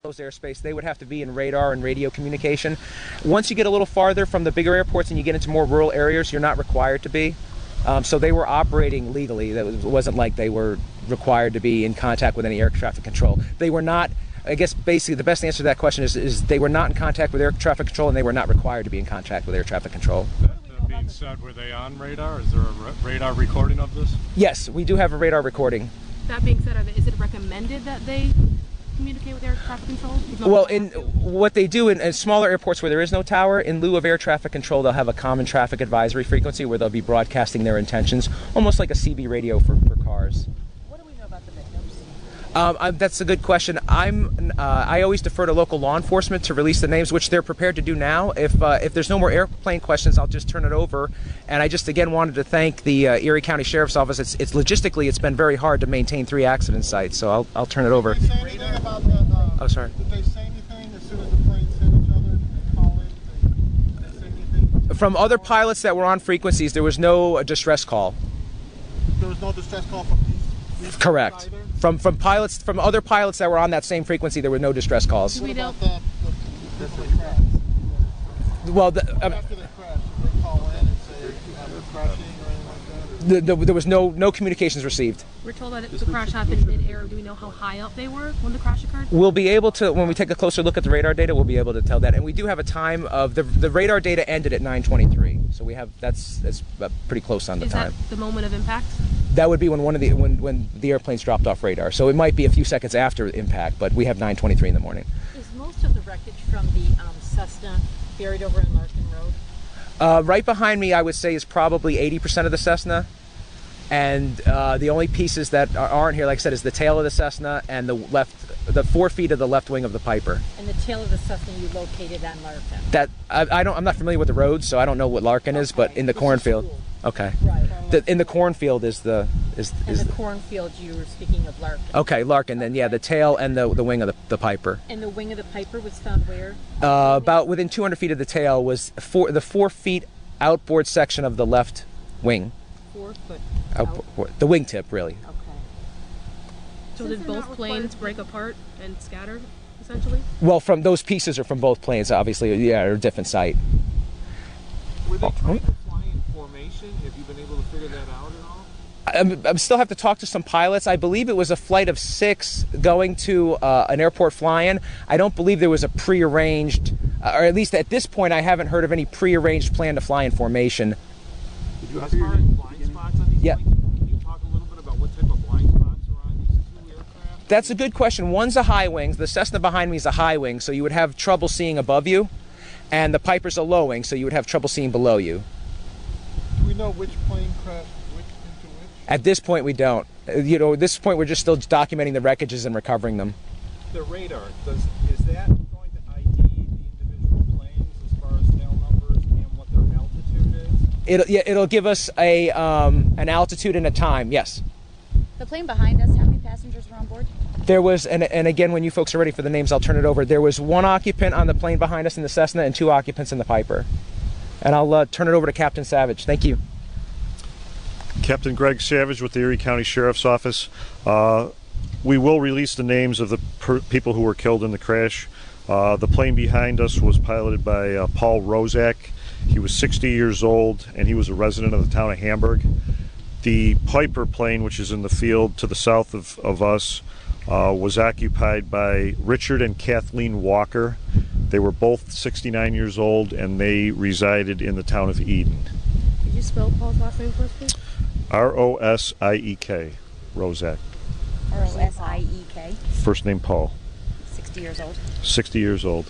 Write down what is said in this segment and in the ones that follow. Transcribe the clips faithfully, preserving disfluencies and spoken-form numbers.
airspace, they would have to be in radar and radio communication. Once you get a little farther from the bigger airports and you get into more rural areas, you're not required to be. Um, so they were operating legally. That was, it wasn't like they were required to be in contact with any air traffic control. They were not, I guess basically the best answer to that question is, is they were not in contact with air traffic control, and they were not required to be in contact with air traffic control. That, that being said, were they on radar? Is there a radar recording of this? Yes, we do have a radar recording. That being said, is it recommended that they communicate with air traffic control? Well, in what they do in, in smaller airports where there is no tower, in lieu of air traffic control, they'll have a common traffic advisory frequency where they'll be broadcasting their intentions, almost like a C B radio for, for cars. What do we know about the victims? Um, I, that's a good question. I'm. Uh, I always defer to local law enforcement to release the names, which they're prepared to do now. If uh, if there's no more airplane questions, I'll just turn it over. And I just again wanted to thank the uh, Erie County Sheriff's Office. It's, it's logistically, it's been very hard to maintain three accident sites. So I'll I'll turn it over. Did they say anything about the, uh, oh, sorry. Did they say anything as soon as the planes hit each other? Did they call in? Did they say anything? From other pilots that were on frequencies, there was no uh, distress call. There was no distress call from these. these Correct. either? From from pilots from other pilots that were on that same frequency, there were no distress calls. We What don't. about the, the, the, the crash? Well, the, um, After the crash, did they call in and say uh, we're crashing or anything like that? the, the, there was no no communications received. We're told that the crash happened mid-air. Do we know how high up they were when the crash occurred? We'll be able to, when we take a closer look at the radar data, we'll be able to tell that. And we do have a time of the the radar data ended at nine twenty-three, so we have that's that's pretty close on the Is time. that the moment of impact? That would be when one of the when when the airplanes dropped off radar. So it might be a few seconds after impact, but we have nine twenty-three in the morning. Is most of the wreckage from the um, Cessna buried over in Larkin Road? Uh, right behind me, I would say, is probably eighty percent of the Cessna. And uh, the only pieces that aren't here, like I said, is the tail of the Cessna and the left, the four feet of the left wing of the Piper. And the tail of the Cessna you located on Larkin? That I, I don't. I'm not familiar with the roads, so I don't know what Larkin is. But in the Which is cornfield, cool. okay. Right. The, in the cornfield is the is And is the cornfield, you were speaking of Larkin. okay. Larkin. Then yeah, the tail and the the wing of the, the Piper. And the wing of the Piper was found where? Uh, about within two hundred feet of the tail was four, the four feet outboard section of the left wing. Four foot. Outboard, the wingtip, really. Okay. So did both planes break apart and scatter, essentially? Well, from those pieces are from both planes, obviously. Yeah, are a different site. Were they trying to fly in formation? Have you been able to figure that out at all? I I'm still have to talk to some pilots. I believe it was a flight of six going to uh, an airport fly-in. I don't believe there was a prearranged, uh, or at least at this point, I haven't heard of any prearranged plan to fly in formation. As far as blind spots on these Yeah. planes, can you talk a little bit about what type of blind spots are on these two aircraft? That's a good question. One's a high wing. The Cessna behind me is a high wing, so you would have trouble seeing above you. And the Piper's a low wing, so you would have trouble seeing below you. Do we know which plane crashed which into which? At this point, we don't. Uh, You know, at this point, we're just still documenting the wreckages and recovering them. The radar, does is that going to I D the individual planes as far as tail numbers and what their altitude is? It'll, yeah, it'll give us a um, an altitude and a time, yes. The plane behind us, how many passengers were on board? There was, and, and again, when you folks are ready for the names, I'll turn it over. There was one occupant on the plane behind us in the Cessna and two occupants in the Piper. And I'll uh, turn it over to Captain Savage. Thank you. Captain Greg Savage with the Erie County Sheriff's Office. Uh, we will release the names of the per people who were killed in the crash. Uh, the plane behind us was piloted by uh, Paul Rozak. He was sixty years old and he was a resident of the town of Hamburg. The Piper plane, which is in the field to the south of, of us, uh, was occupied by Richard and Kathleen Walker. They were both sixty-nine years old and they resided in the town of Eden. Could you spell Paul's last name for us, please? R O S I E K, Rozak. R O S I E K. First name Paul. sixty years old. sixty years old.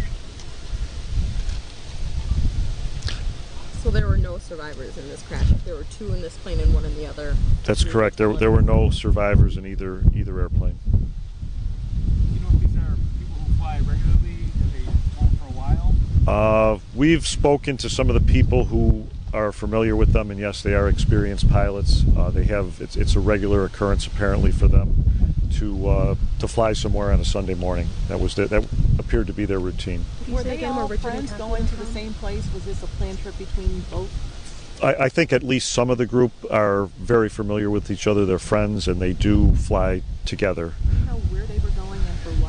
So there were no survivors in this crash. There were two in this plane and one in the other. That's correct. There, there were no survivors in either either airplane. You know if these are people who fly regularly? Have they flown for a while? Uh, we've spoken to some of the people who are familiar with them, and yes, they are experienced pilots. Uh, they have it's, it's a regular occurrence apparently for them to uh, to fly somewhere on a Sunday morning. That was their, that appeared to be their routine. Were they all friends going to the same place? Was this a planned trip between both? I, I think at least some of the group are very familiar with each other. They're friends, and they do fly together. Do you know where they were going and for what?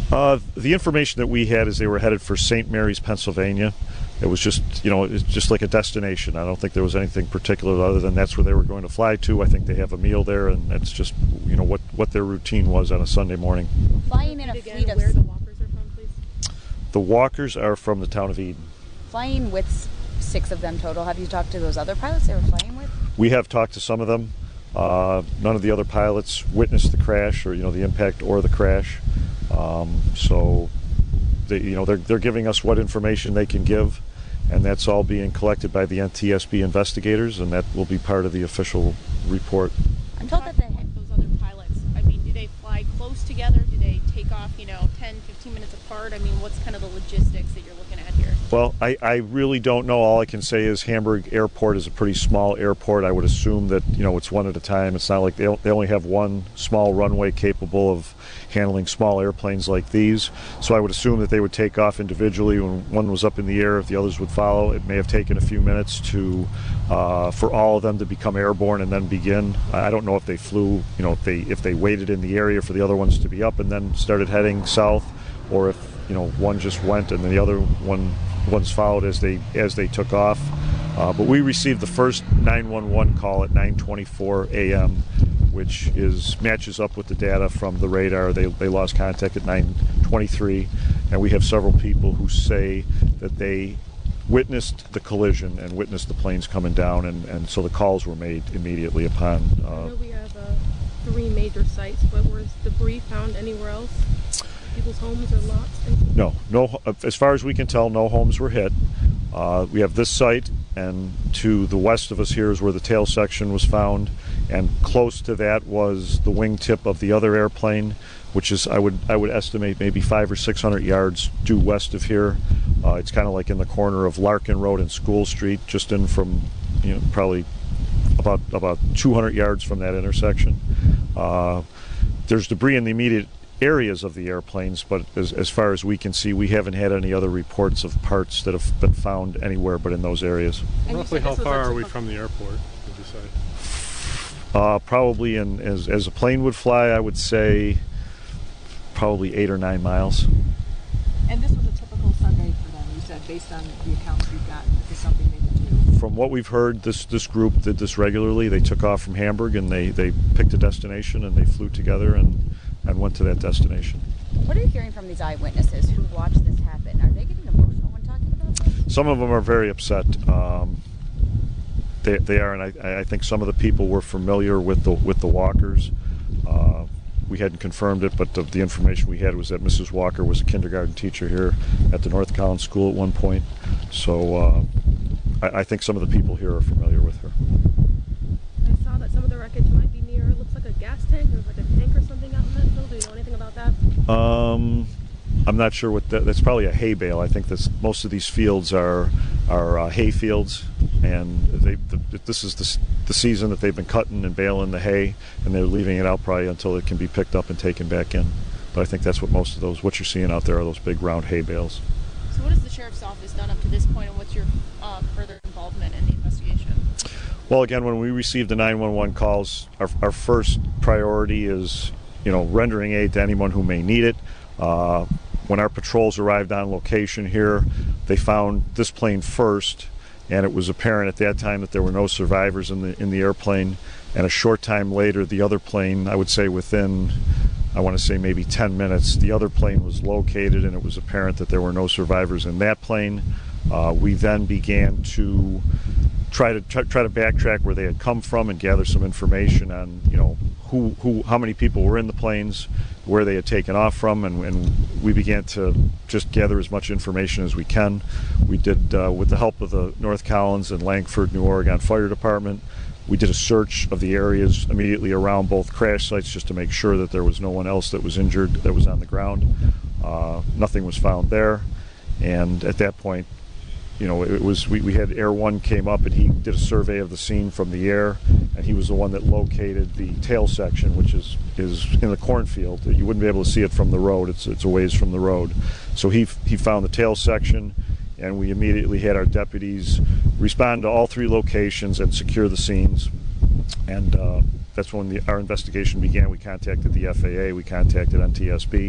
Uh, the information that we had is they were headed for Saint Mary's, Pennsylvania. It was just, you know, it's just like a destination. I don't think there was anything particular other than that's where they were going to fly to. I think they have a meal there, and that's just, you know, what, what their routine was on a Sunday morning. Flying in a Again, fleet of where the walkers are from, please. The walkers are from the town of Eden. flying with s- six of them total. Have you talked to those other pilots they were flying with? We have talked to some of them. Uh, none of the other pilots witnessed the crash, or you know, the impact or the crash. Um, so, they, you know, they're they're giving us what information they can give, and that's all being collected by the N T S B investigators, and that will be part of the official report. I'm told that they. Those other pilots, I mean, do they fly close together? Do they take off, you know, ten, fifteen minutes apart? I mean, what's kind of the logistics that you're looking at here? Well, I, I really don't know. All I can say is Hamburg Airport is a pretty small airport. I would assume that, you know, it's one at a time. It's not like they, they only have one small runway capable of handling small airplanes like these. So I would assume that they would take off individually when one was up in the air, if the others would follow. It may have taken a few minutes to uh, for all of them to become airborne and then begin. I don't know if they flew, you know, if they if they waited in the area for the other ones to be up and then started heading south, or if, you know, one just went and then the other one ones followed as they as they took off. Uh, but we received the first nine one one call at nine twenty-four a m, which is matches up with the data from the radar. They, they lost contact at nine twenty-three, and we have several people who say that they witnessed the collision and witnessed the planes coming down, and, and so the calls were made immediately upon. I Uh, know we have uh, three major sites, but was debris found anywhere else? People's homes or lots? Anything? No, no. As far as we can tell, no homes were hit. Uh, we have this site, and to the west of us here is where the tail section was found, and close to that was the wingtip of the other airplane, which is I would I would estimate maybe five or six hundred yards due west of here. Uh, it's kind of like in the corner of Larkin Road and School Street, just in from, you know, probably about about two hundred yards from that intersection. Uh, there's debris in the immediate areas of the airplanes, but as, as far as we can see, we haven't had any other reports of parts that have been found anywhere but in those areas. Roughly how far are we from the airport, would you say? Uh, probably, in, as, as a plane would fly, I would say probably eight or nine miles. And this was a typical Sunday for them, you said, based on the accounts you've gotten. This is something they would do. From what we've heard, this this group did this regularly. They took off from Hamburg and they, they picked a destination and they flew together and, and went to that destination. What are you hearing from these eyewitnesses who watched this happen? Are they getting emotional when talking about this? Some of them are very upset. Um, they, they are, and I, I think some of the people were familiar with the with the Walkers. Uh, we hadn't confirmed it, but the, the information we had was that Missus Walker was a kindergarten teacher here at the North Collins School at one point. So uh, I, I think some of the people here are familiar with her. I saw that some of the wreckage might be near, it looks like a gas tank, there's like a tank or something out in that field. Do you know anything about that? Um, I'm not sure what that, that's probably a hay bale. I think that's, most of these fields are are uh, hay fields, and they the, this is the, the season that they've been cutting and baling the hay, and they're leaving it out probably until it can be picked up and taken back in. But I think that's what most of those, what you're seeing out there are those big round hay bales. So what has the Sheriff's Office done up to this point, and what's your um, further involvement in the investigation? Well, again, when we receive the nine one one calls, our, our first priority is, you know, rendering aid to anyone who may need it. Uh, when our patrols arrived on location here, they found this plane first, and it was apparent at that time that there were no survivors in the in the airplane. And a short time later, the other plane, I would say within, I want to say maybe ten minutes, the other plane was located, and it was apparent that there were no survivors in that plane. Uh, we then began to try to try, try to backtrack where they had come from and gather some information on, you know, who who how many people were in the planes, where they had taken off from, and, and we began to just gather as much information as we can. We did, uh, with the help of the North Collins and Langford, New Oregon Fire Department, we did a search of the areas immediately around both crash sites just to make sure that there was no one else that was injured that was on the ground. Uh, nothing was found there, and at that point, you know, it was we, we had Air One came up and he did a survey of the scene from the air, and he was the one that located the tail section, which is is in the cornfield. You wouldn't be able to see it from the road. It's it's a ways from the road. So he he found the tail section, and we immediately had our deputies respond to all three locations and secure the scenes. And uh, that's when the, our investigation began. We contacted the F A A, we contacted N T S B,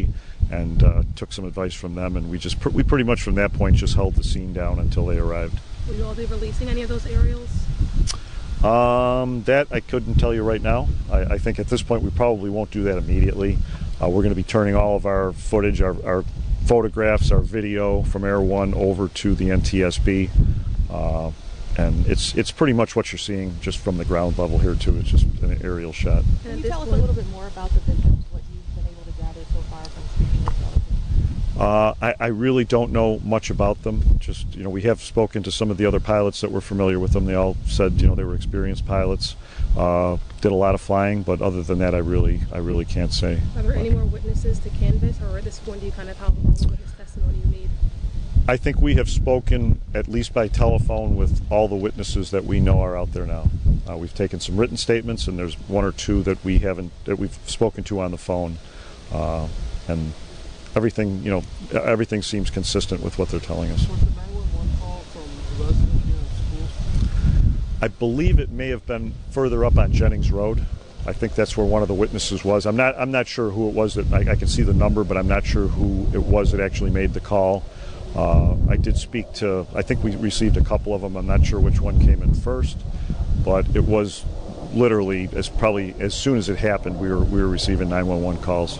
and uh, took some advice from them, and we just pr- we pretty much from that point just held the scene down until they arrived. Will you all be releasing any of those aerials? Um, that I couldn't tell you right now. I, I think at this point we probably won't do that immediately. Uh, we're going to be turning all of our footage, our, our photographs, our video from Air One over to the N T S B. Uh, and it's it's pretty much what you're seeing just from the ground level here too. It's just an aerial shot. Can you tell us a little bit more about the victims, what you've been able to gather so far from speaking with relatives? Uh, I, I really don't know much about them. Just, you know, we have spoken to some of the other pilots that were familiar with them. They all said, you know, they were experienced pilots, uh, did a lot of flying, but other than that, I really, I really can't say. Are there any more witnesses to canvass, or at this point do you kind of have all the witness testimony you need? I think we have spoken, at least by telephone, with all the witnesses that we know are out there now. Uh, we've taken some written statements, and there's one or two that we haven't, that we've spoken to on the phone, uh, and everything, you know, everything seems consistent with what they're telling us. Was the nine one one call from a resident here in School Street? I believe it may have been further up on Jennings Road. I think that's where one of the witnesses was. I'm not, I'm not sure who it was that, I, I can see the number, but I'm not sure who it was that actually made the call. Uh, I did speak to, I think we received a couple of them. I'm not sure which one came in first, but it was literally, as probably as soon as it happened, we were we were receiving nine one one calls. Did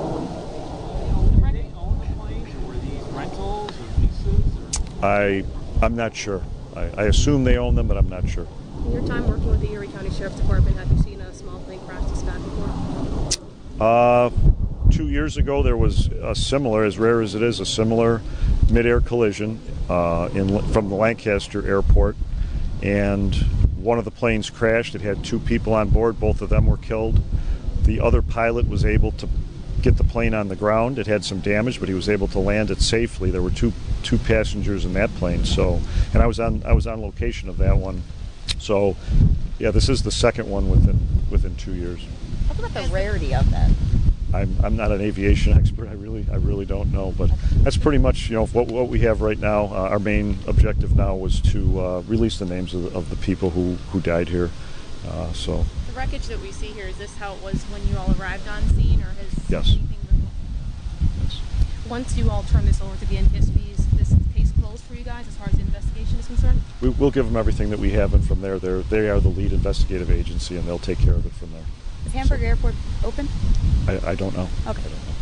they own the planes, or were these rentals or leases? Or? I, I'm not sure. I, I assume they own them, but I'm not sure. In your time working with the Erie County Sheriff's Department, have you seen a small plane crash this bad before? Uh, two years ago, there was a similar, as rare as it is, a similar mid-air collision uh, in from the Lancaster airport, and one of the planes crashed. It had two people on board. Both of them were killed. The other pilot was able to get the plane on the ground. It had some damage, but he was able to land it safely. There were two two passengers in that plane. So, and I was on I was on location of that one. So, yeah, this is the second one within within two years. Talk about the rarity of that. I'm, I'm not an aviation expert. I really I really don't know, but that's pretty much, you know, what what we have right now. Uh, our main objective now was to uh, release the names of the, of the people who, who died here. Uh, so The wreckage that we see here, is this how it was when you all arrived on scene, or has Yes. anything moved? yes. Once you all turn this over to the N T S B, is this case closed for you guys as far as the investigation is concerned? We, we'll give them everything that we have, and from there, they're, they are the lead investigative agency, and they'll take care of it from there. Is Hamburg Airport open? I, I don't know. Okay. I don't know.